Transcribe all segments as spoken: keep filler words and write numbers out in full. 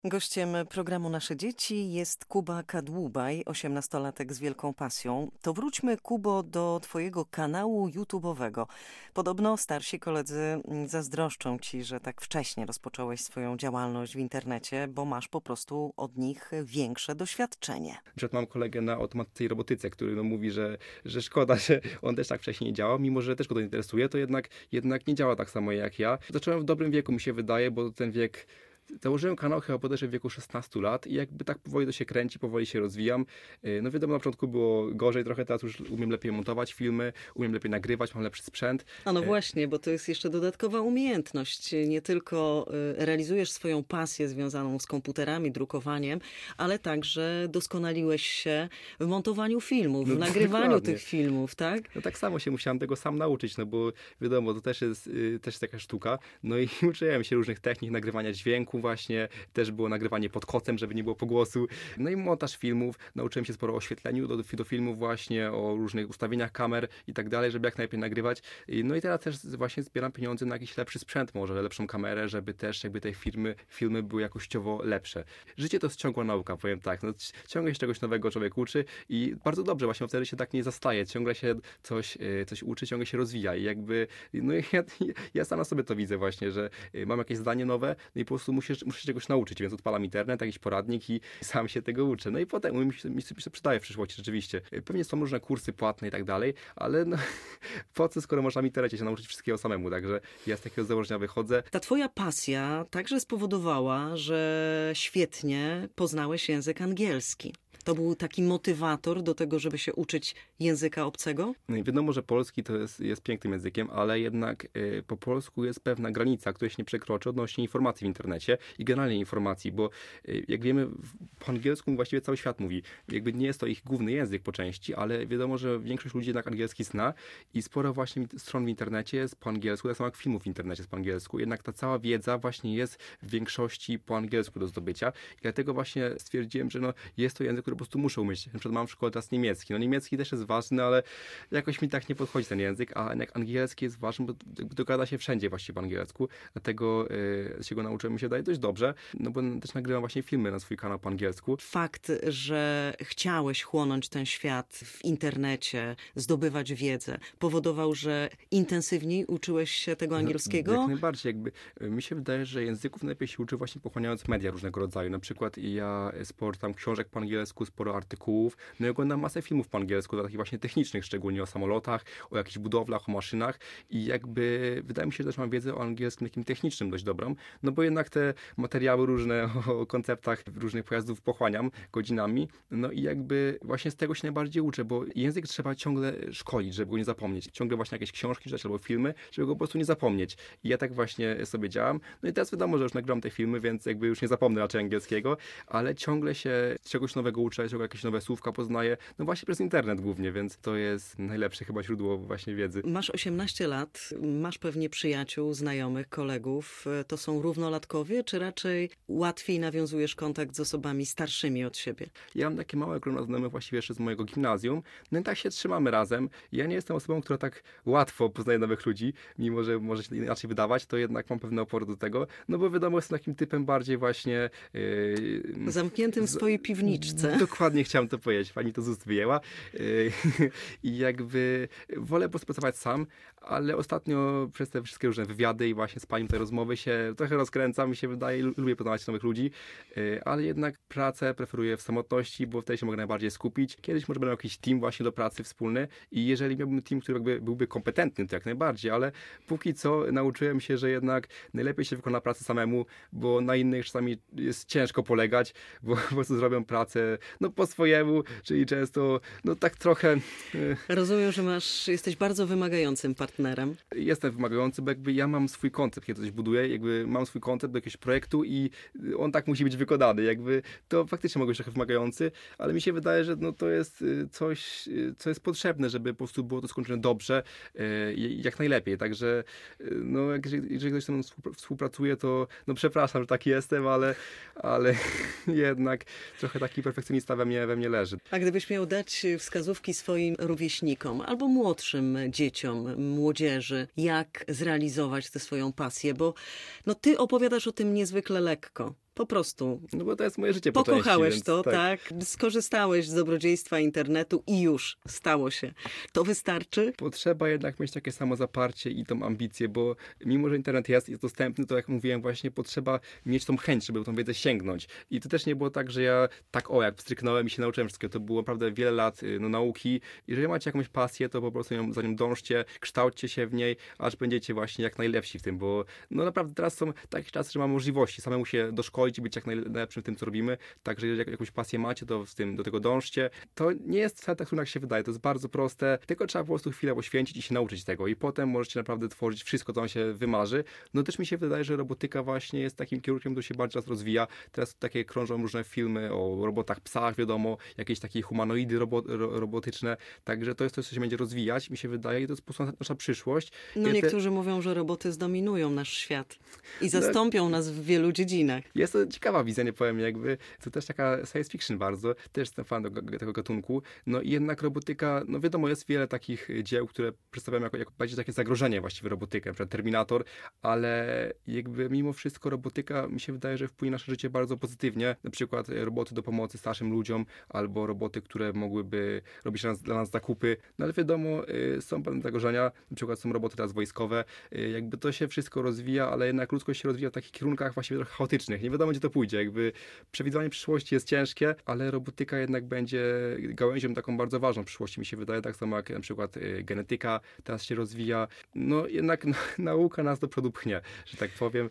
Gościem programu Nasze Dzieci jest Kuba Kadłubaj, osiemnastolatek z wielką pasją. To wróćmy, Kubo, do twojego kanału YouTube'owego. Podobno starsi koledzy zazdroszczą ci, że tak wcześnie rozpocząłeś swoją działalność w internecie, bo masz po prostu od nich większe doświadczenie. Przed mam kolegę na automatyce i robotyce, który no, mówi, że, że szkoda, że on też tak wcześniej nie działał, mimo że też go to interesuje, to jednak, jednak nie działa tak samo jak ja. Zacząłem w dobrym wieku, mi się wydaje, bo ten wiek... Założyłem kanał chyba bodajże w wieku szesnastu lat i jakby tak powoli to się kręci, powoli się rozwijam. No wiadomo, na początku było gorzej trochę, teraz już umiem lepiej montować filmy, umiem lepiej nagrywać, mam lepszy sprzęt. A no właśnie, bo to jest jeszcze dodatkowa umiejętność. Nie tylko realizujesz swoją pasję związaną z komputerami, drukowaniem, ale także doskonaliłeś się w montowaniu filmów, No, w nagrywaniu dokładnie. tych filmów, tak? No tak samo się musiałem tego sam nauczyć, no bo wiadomo, to też jest, też jest taka sztuka. No i uczyłem się różnych technik nagrywania dźwięku właśnie, też było nagrywanie pod kocem, żeby nie było pogłosu. No i montaż filmów, nauczyłem się sporo o oświetleniu do, do filmów właśnie, o różnych ustawieniach kamer i tak dalej, żeby jak najlepiej nagrywać. No i teraz też właśnie zbieram pieniądze na jakiś lepszy sprzęt, może lepszą kamerę, żeby też jakby te filmy, filmy były jakościowo lepsze. Życie to jest ciągła nauka, powiem tak. No, ciągle się czegoś nowego człowiek uczy i bardzo dobrze, właśnie wtedy się tak nie zastaje. Ciągle się coś, coś uczy, ciągle się rozwija i jakby, no i ja, ja sam na sobie to widzę właśnie, że mam jakieś zdanie nowe, no i po prostu muszę, muszę się czegoś nauczyć, więc odpalam internet, jakiś poradnik i sam się tego uczę. No i potem mi się, mi się przydaje w przyszłości rzeczywiście. Pewnie są różne kursy płatne i tak dalej, ale no, po co, skoro można w internecie się nauczyć wszystkiego samemu, także ja z takiego założenia wychodzę. Ta twoja pasja także spowodowała, że świetnie poznałeś język angielski. To był taki motywator do tego, żeby się uczyć języka obcego? No i wiadomo, że polski to jest, jest pięknym językiem, ale jednak y, po polsku jest pewna granica, której się nie przekroczy odnośnie informacji w internecie i generalnie informacji, bo y, jak wiemy, po angielsku właściwie cały świat mówi. Jakby nie jest to ich główny język po części, ale wiadomo, że większość ludzi jednak angielski zna i sporo właśnie stron w internecie jest po angielsku, tak samo jak filmów w internecie jest po angielsku. Jednak ta cała wiedza właśnie jest w większości po angielsku do zdobycia i dlatego właśnie stwierdziłem, że no, jest to język, który po prostu muszę umieć. Na przykład mam w szkole teraz niemiecki. No niemiecki też jest ważny, ale jakoś mi tak nie podchodzi ten język, a jednak angielski jest ważny, bo dogada się wszędzie właściwie po angielsku. Dlatego yy, się go nauczyłem, mi się daje dość dobrze, no bo też nagrywam właśnie filmy na swój kanał po angielsku. Fakt, że chciałeś chłonąć ten świat w internecie, zdobywać wiedzę, powodował, że intensywniej uczyłeś się tego angielskiego? No, jak najbardziej. Jakby, mi się wydaje, że języków najlepiej się uczy właśnie pochłaniając media różnego rodzaju. Na przykład ja sporo tam książek po angielsku, sporo artykułów, no i oglądam masę filmów po angielsku, takich właśnie technicznych, szczególnie o samolotach, o jakichś budowlach, o maszynach i jakby wydaje mi się, że też mam wiedzę o angielskim takim technicznym dość dobrą, no bo jednak te materiały różne o konceptach różnych pojazdów pochłaniam godzinami, no i jakby właśnie z tego się najbardziej uczę, bo język trzeba ciągle szkolić, żeby go nie zapomnieć. Ciągle właśnie jakieś książki czytać albo filmy, żeby go po prostu nie zapomnieć. I ja tak właśnie sobie działam. No i teraz wiadomo, że już nagrywam te filmy, więc jakby już nie zapomnę raczej angielskiego, ale ciągle się czegoś nowego uczę, ciągle jakieś nowe słówka poznaję, no właśnie przez internet głównie, więc to jest najlepsze chyba źródło właśnie wiedzy. Masz osiemnaście lat, masz pewnie przyjaciół, znajomych, kolegów. To są równolatkowie, czy raczej łatwiej nawiązujesz kontakt z osobami starszymi od siebie? Ja mam takie małe grono znajomych właściwie jeszcze z mojego gimnazjum, no i tak się trzymamy razem. Ja nie jestem osobą, która tak łatwo poznaje nowych ludzi, mimo że może się inaczej wydawać, to jednak mam pewne opory do tego, no bo wiadomo, jestem takim typem bardziej właśnie... Yy, Zamkniętym w swojej piwniczce. Dokładnie chciałem to powiedzieć, pani to z ust wyjęła. Yy, I jakby wolę po prostu pracować sam, ale ostatnio przez te wszystkie różne wywiady i właśnie z panią te rozmowy się trochę rozkręcam, mi się wydaje, lubię poznawać nowych ludzi, yy, ale jednak pracę preferuję w samotności, bo wtedy się mogę najbardziej skupić. Kiedyś może będę miał jakiś team właśnie do pracy wspólny i jeżeli miałbym team, który jakby byłby kompetentny, to jak najbardziej, ale póki co nauczyłem się, że jednak najlepiej się wykona pracę samemu, bo na innych czasami jest ciężko polegać, bo po prostu zrobią pracę no po swojemu, czyli często no tak trochę... Rozumiem, że masz, jesteś bardzo wymagającym partnerem. Jestem wymagający, bo jakby ja mam swój koncept, kiedy coś buduję, jakby mam swój koncept do jakiegoś projektu i on tak musi być wykonany. Jakby to faktycznie mogę być trochę wymagający, ale mi się wydaje, że no to jest coś, co jest potrzebne, żeby po prostu było to skończone dobrze i jak najlepiej. Także no jeżeli, jeżeli ktoś ze mną współpracuje, to no przepraszam, że taki jestem, ale, ale jednak trochę taki perfekcjonista we mnie, we mnie leży. A gdybyś miał dać wskazówki swoim rówieśnikom albo młodszym dzieciom, młodzieży, jak zrealizować tę swoją pasję, bo no ty opowiadasz o tym niezwykle lekko. Po prostu. No bo to jest moje życie po Pokochałeś części, to, więc, tak. tak. Skorzystałeś z dobrodziejstwa internetu i już stało się. To wystarczy? Potrzeba jednak mieć takie samo zaparcie i tą ambicję, bo mimo, że internet jest, jest dostępny, to jak mówiłem właśnie, potrzeba mieć tą chęć, żeby tą wiedzę sięgnąć. I to też nie było tak, że ja tak o, jak pstryknąłem i się nauczyłem wszystkiego. To było naprawdę wiele lat no, nauki. Jeżeli macie jakąś pasję, to po prostu ją, za nią dążcie, kształćcie się w niej, aż będziecie właśnie jak najlepsi w tym, bo no naprawdę teraz są takie czasy, że mamy możliwości samemu się doszkolić i być jak najlepszym w tym, co robimy. Także jeżeli jakąś pasję macie, to w tym, do tego dążcie. To nie jest wcale tak trudno, jak się wydaje. To jest bardzo proste. Tylko trzeba po prostu chwilę poświęcić i się nauczyć tego. I potem możecie naprawdę tworzyć wszystko, co wam się wymarzy. No też mi się wydaje, że robotyka właśnie jest takim kierunkiem, który się bardzo teraz rozwija. Teraz takie krążą różne filmy o robotach, psach, wiadomo, jakieś takie humanoidy robo, ro, robotyczne. Także to jest coś, co się będzie rozwijać. Mi się wydaje, i to jest po prostu nasza przyszłość. No I niektórzy te... mówią, że roboty zdominują nasz świat i zastąpią no, nas w wielu dziedzinach. Jest to ciekawa wizja, nie powiem, jakby to też taka science fiction bardzo, też jestem fan tego, tego gatunku, no i jednak robotyka, no wiadomo, jest wiele takich dzieł, które przedstawiają jako, jako bardziej takie zagrożenie właściwie robotykę, na przykład Terminator, ale jakby mimo wszystko robotyka mi się wydaje, że wpłynie na nasze życie bardzo pozytywnie, na przykład roboty do pomocy starszym ludziom, albo roboty, które mogłyby robić dla nas, dla nas zakupy, no ale wiadomo, y, są pewne zagrożenia, na przykład są roboty teraz wojskowe, y, jakby to się wszystko rozwija, ale jednak ludzkość się rozwija w takich kierunkach właściwie trochę chaotycznych, nie wiadomo, gdzie to pójdzie, jakby przewidywanie przyszłości jest ciężkie, ale robotyka jednak będzie gałęzią taką bardzo ważną w przyszłości, mi się wydaje, tak samo jak na przykład y, genetyka teraz się rozwija. No jednak no, nauka nas do przodu pchnie, że tak powiem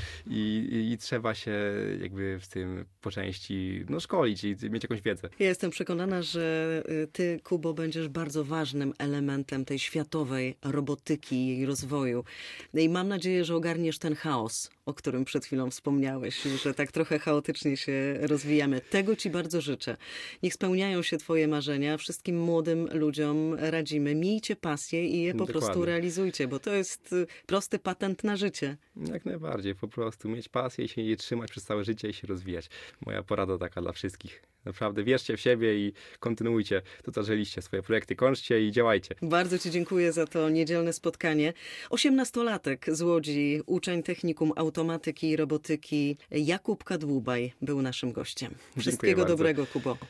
i, i, i trzeba się jakby w tym po części no, szkolić i mieć jakąś wiedzę. Ja jestem przekonana, że ty, Kubo, będziesz bardzo ważnym elementem tej światowej robotyki i jej rozwoju. I mam nadzieję, że ogarniesz ten chaos, o którym przed chwilą wspomniałeś, że tak trochę chaotycznie się rozwijamy. Tego ci bardzo życzę. Niech spełniają się twoje marzenia. Wszystkim młodym ludziom radzimy. Miejcie pasję i je po Dokładnie. prostu realizujcie, bo to jest prosty patent na życie. Jak najbardziej, po prostu mieć pasję i się jej trzymać przez całe życie i się rozwijać. Moja porada taka dla wszystkich. Naprawdę wierzcie w siebie i kontynuujcie to, co zaczęliście, swoje projekty, kończcie i działajcie. Bardzo ci dziękuję za to niedzielne spotkanie. Osiemnastolatek z Łodzi, uczeń technikum automatyki i robotyki Jakub Kadłubaj był naszym gościem. Wszystkiego dobrego, Kubo.